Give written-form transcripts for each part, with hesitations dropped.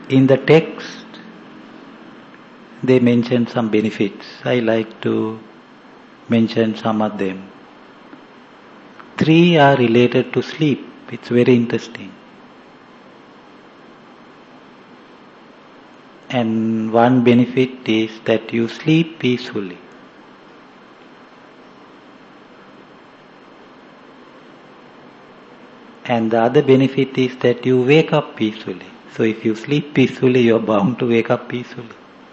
In the text, they mention some benefits. I like to mention some of them. 3 are related to sleep. It's very interesting. And one benefit is that you sleep peacefully. And the other benefit is that you wake up peacefully. So if you sleep peacefully, you are bound to wake up peacefully.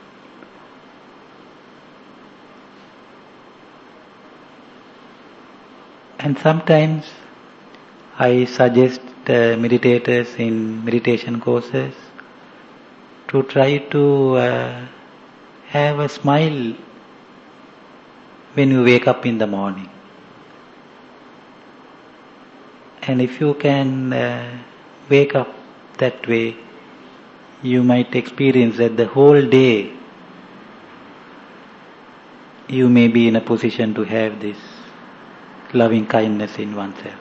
And sometimes I suggest meditators in meditation courses to try to have a smile when you wake up in the morning. And if you can wake up that way, you might experience that the whole day you may be in a position to have this loving kindness in oneself.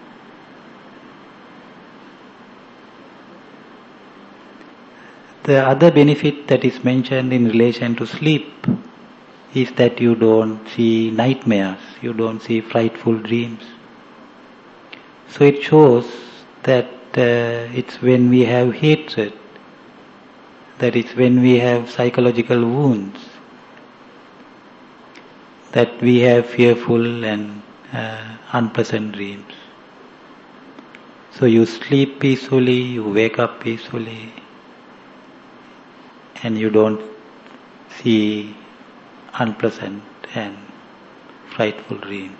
The other benefit that is mentioned in relation to sleep is that you don't see nightmares, you don't see frightful dreams. So it shows that it's when we have hatred, that it's when we have psychological wounds, that we have fearful and unpleasant dreams. So you sleep peacefully, you wake up peacefully, and you don't see unpleasant and frightful dreams.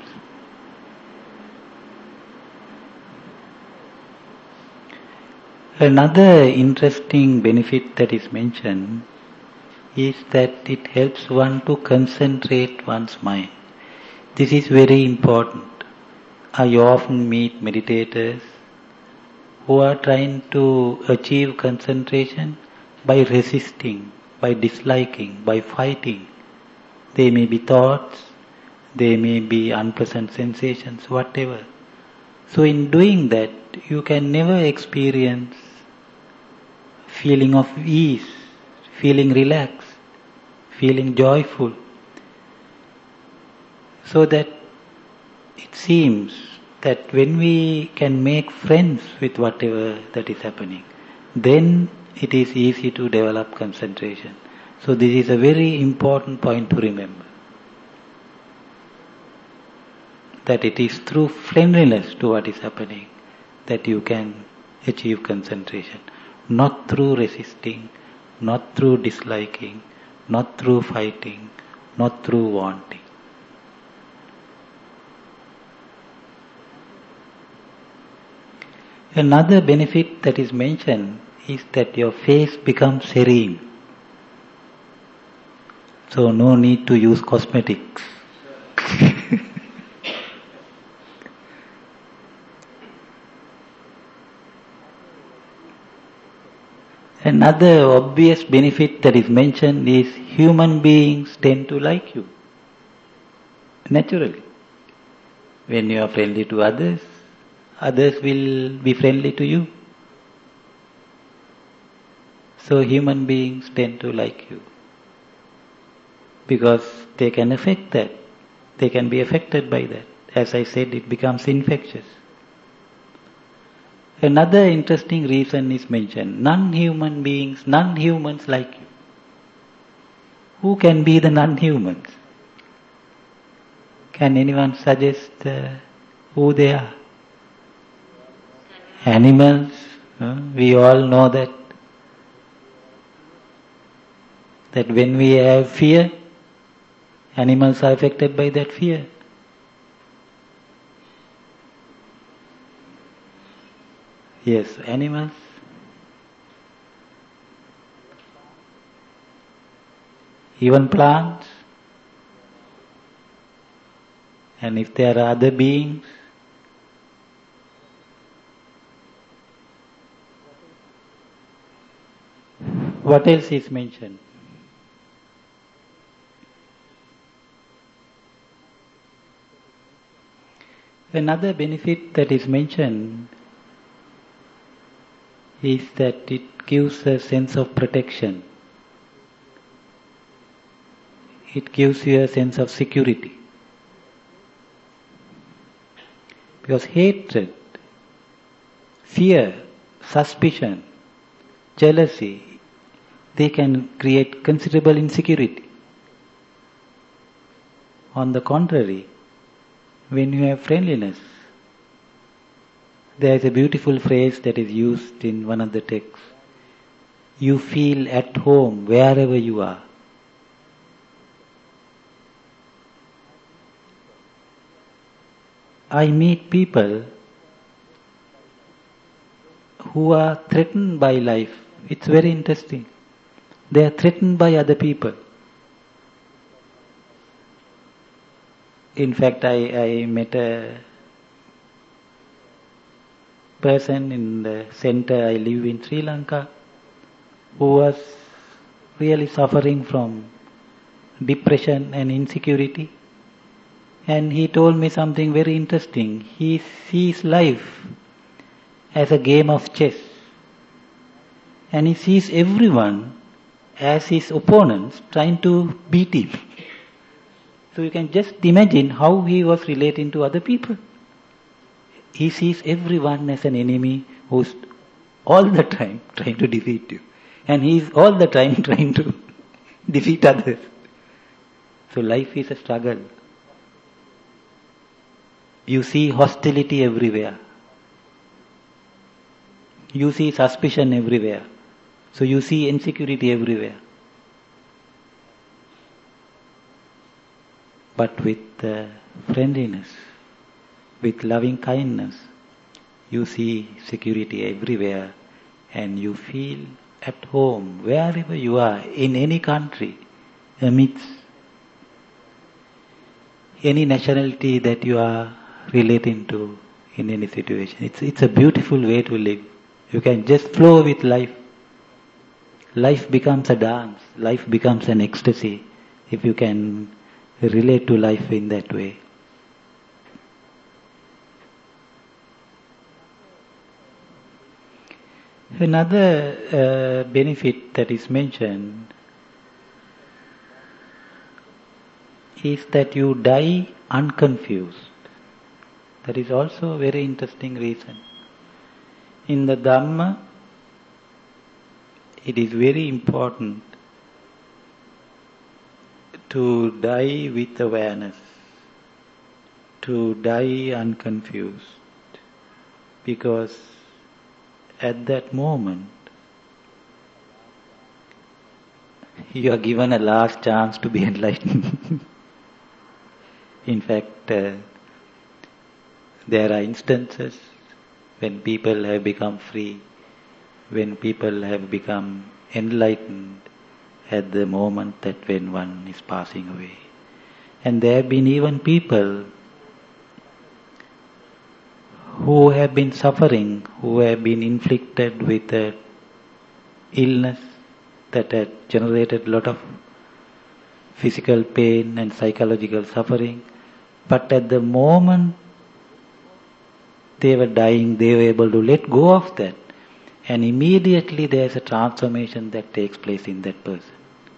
Another interesting benefit that is mentioned is that it helps one to concentrate one's mind. This is very important. I often meet meditators who are trying to achieve concentration by resisting, by disliking, by fighting. They may be thoughts, they may be unpleasant sensations, whatever. So in doing that, you can never experience feeling of ease, feeling relaxed, feeling joyful. So that it seems that when we can make friends with whatever that is happening, then it is easy to develop concentration. So this is a very important point to remember. That it is through friendliness to what is happening that you can achieve concentration. Not through resisting, not through disliking, not through fighting, not through wanting. Another benefit that is mentioned is that your face becomes serene. So no need to use cosmetics. Another obvious benefit that is mentioned is human beings tend to like you. Naturally. When you are friendly to others, others will be friendly to you. So human beings tend to like you. Because they can affect that. They can be affected by that. As I said, it becomes infectious. Another interesting reason is mentioned. Non-human beings, non-humans like you. Who can be the non-humans? Can anyone suggest who they are? Animals. We all know that when we have fear, animals are affected by that fear. Yes, animals. Even plants. And if there are other beings, what else is mentioned? Another benefit that is mentioned is that it gives a sense of protection. It gives you a sense of security. Because hatred, fear, suspicion, jealousy, they can create considerable insecurity. On the contrary, when you have friendliness, there is a beautiful phrase that is used in one of the texts. You feel at home wherever you are. I meet people who are threatened by life. It's very interesting. They are threatened by other people. In fact, I met a person in the center I live in Sri Lanka who was really suffering from depression and insecurity. And he told me something very interesting. He sees life as a game of chess. And he sees everyone as his opponents trying to beat him. So you can just imagine how he was relating to other people. He sees everyone as an enemy who's all the time trying to defeat you. And he is all the time trying to defeat others. So life is a struggle. You see hostility everywhere. You see suspicion everywhere. So you see insecurity everywhere. But with friendliness, with loving kindness, you see security everywhere and you feel at home wherever you are, in any country, amidst any nationality that you are relating to in any situation. It's a beautiful way to live. You can just flow with life. Life becomes a dance. Life becomes an ecstasy if you can relate to life in that way. Another benefit that is mentioned is that you die unconfused. That is also a very interesting reason. In the Dhamma, it is very important to die with awareness, to die unconfused, because at that moment you are given a last chance to be enlightened. In fact, there are instances when people have become free, when people have become enlightened at the moment that when one is passing away. And there have been even people who have been suffering, who have been inflicted with a illness that had generated a lot of physical pain and psychological suffering. But at the moment they were dying, they were able to let go of that. And immediately there is a transformation that takes place in that person.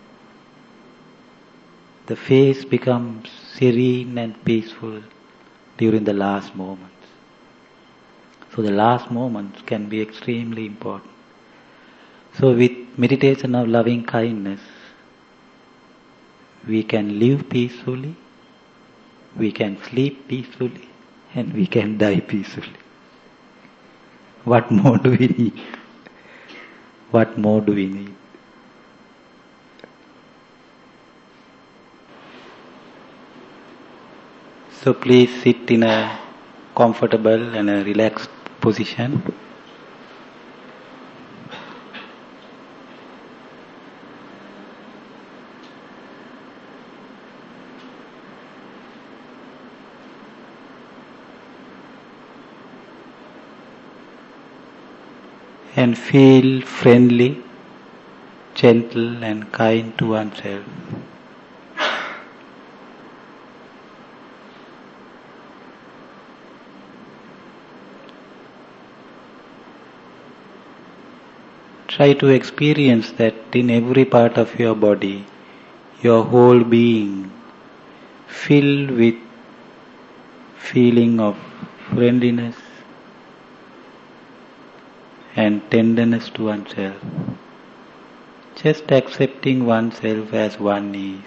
The face becomes serene and peaceful during the last moments. So the last moments can be extremely important. So with meditation of loving kindness, we can live peacefully, we can sleep peacefully, and we can die peacefully. What more do we need? What more do we need? So please sit in a comfortable and a relaxed position. And feel friendly, gentle and kind to oneself. Try to experience that in every part of your body, your whole being, filled with feeling of friendliness and tenderness to oneself. Just accepting oneself as one is.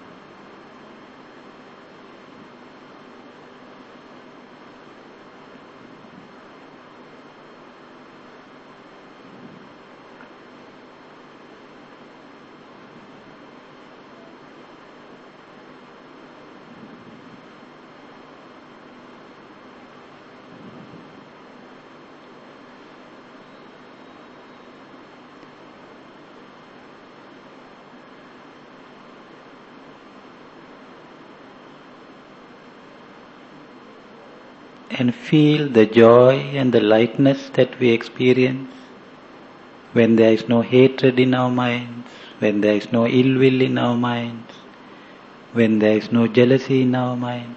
And feel the joy and the lightness that we experience when there is no hatred in our minds, when there is no ill will in our minds, when there is no jealousy in our minds.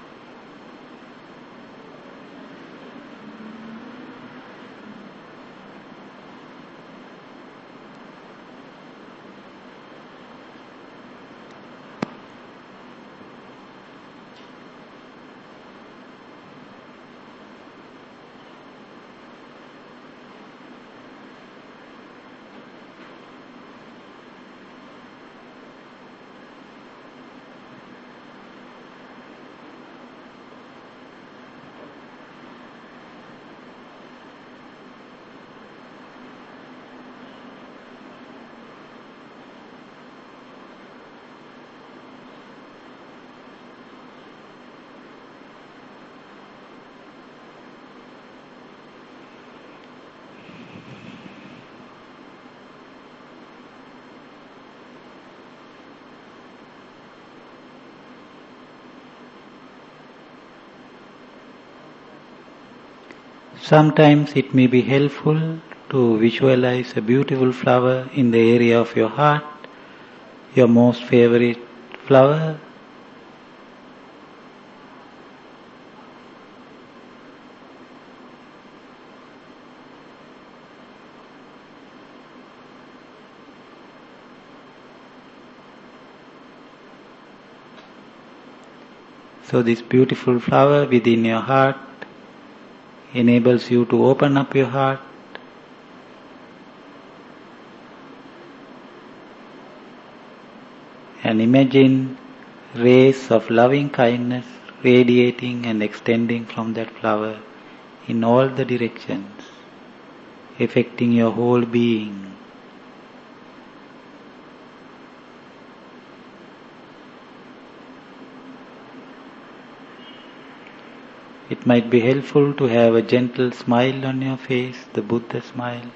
Sometimes it may be helpful to visualize a beautiful flower in the area of your heart, your most favorite flower. So this beautiful flower within your heart enables you to open up your heart and imagine rays of loving kindness radiating and extending from that flower in all the directions, affecting your whole being. It might be helpful to have a gentle smile on your face, the Buddha smile.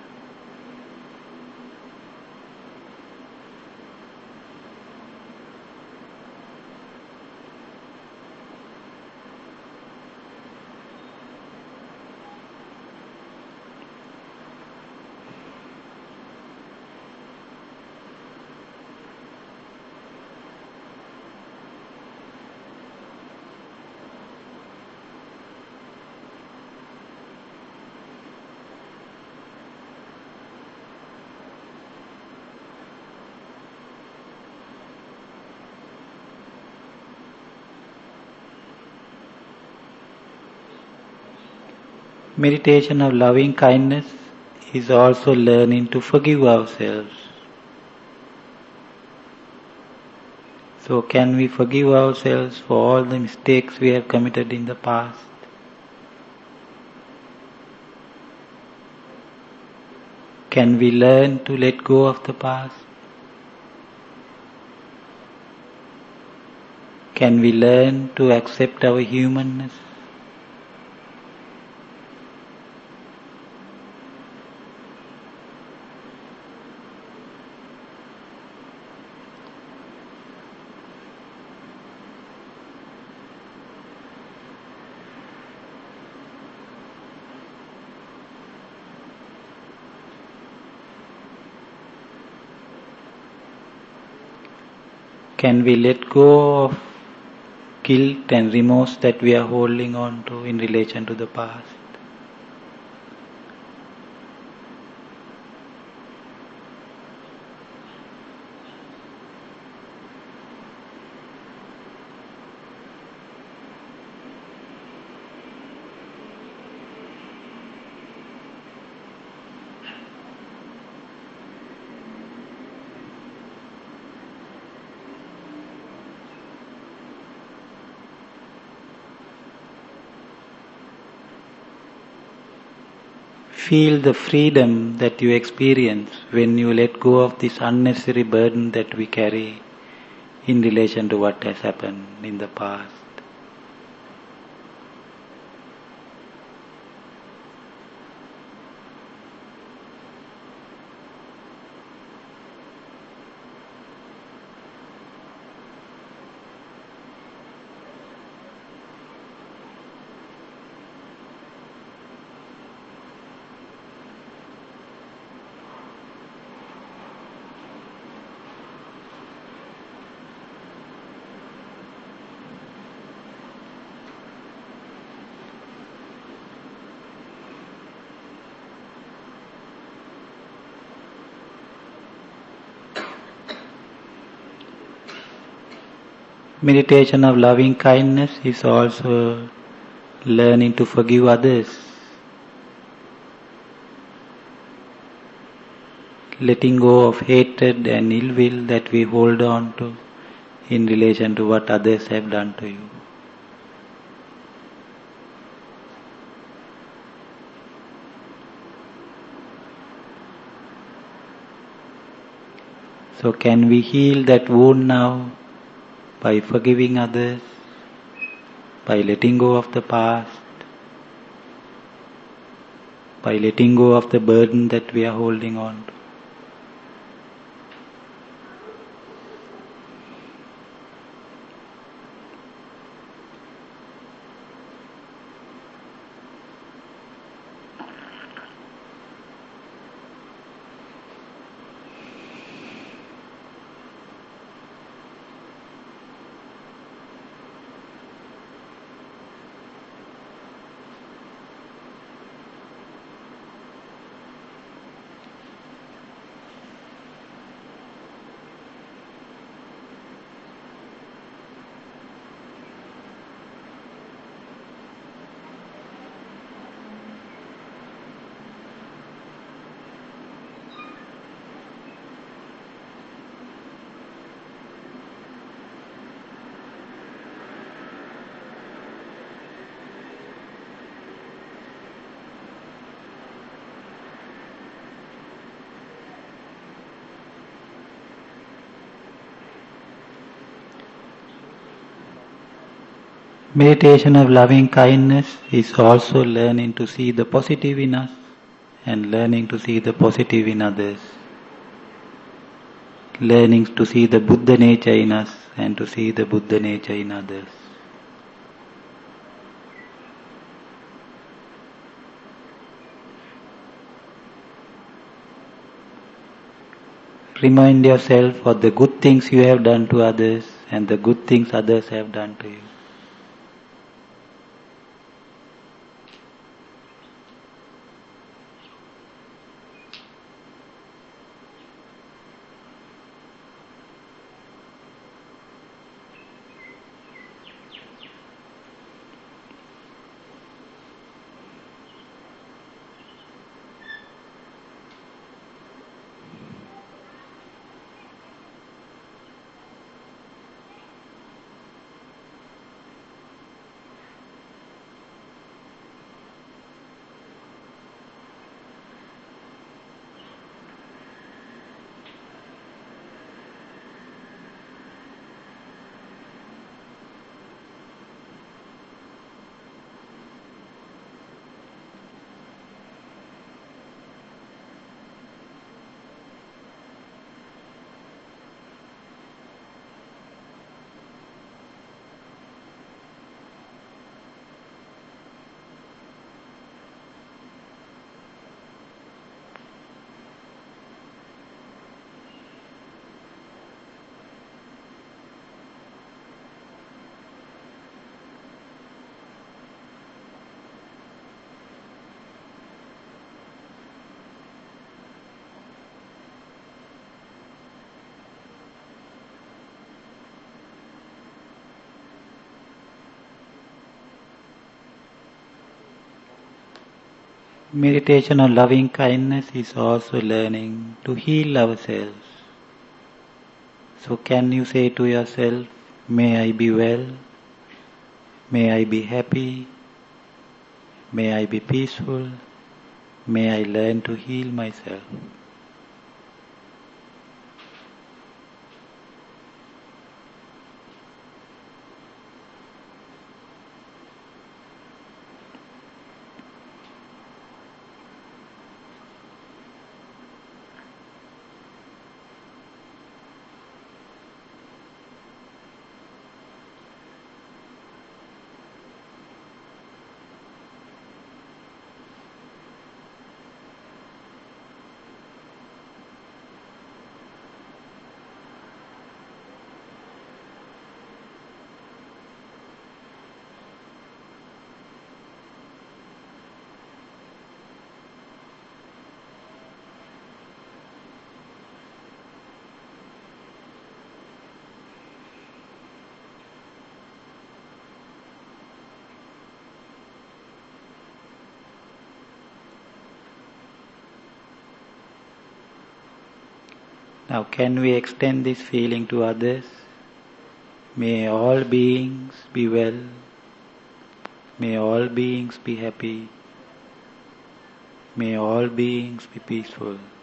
Meditation of loving kindness is also learning to forgive ourselves. So can we forgive ourselves for all the mistakes we have committed in the past? Can we learn to let go of the past? Can we learn to accept our humanness? Can we let go of guilt and remorse that we are holding on to in relation to the past? Feel the freedom that you experience when you let go of this unnecessary burden that we carry in relation to what has happened in the past. Meditation of loving kindness is also learning to forgive others, letting go of hatred and ill will that we hold on to in relation to what others have done to you. So can we heal that wound now by forgiving others, by letting go of the past, by letting go of the burden that we are holding on to? Meditation of loving kindness is also learning to see the positive in us and learning to see the positive in others. Learning to see the Buddha nature in us and to see the Buddha nature in others. Remind yourself of the good things you have done to others and the good things others have done to you. Meditation on loving kindness is also learning to heal ourselves. So can you say to yourself, may I be well, may I be happy, may I be peaceful, May I learn to heal myself. Now can we extend this feeling to others? May all beings be well. May all beings be happy. May all beings be peaceful.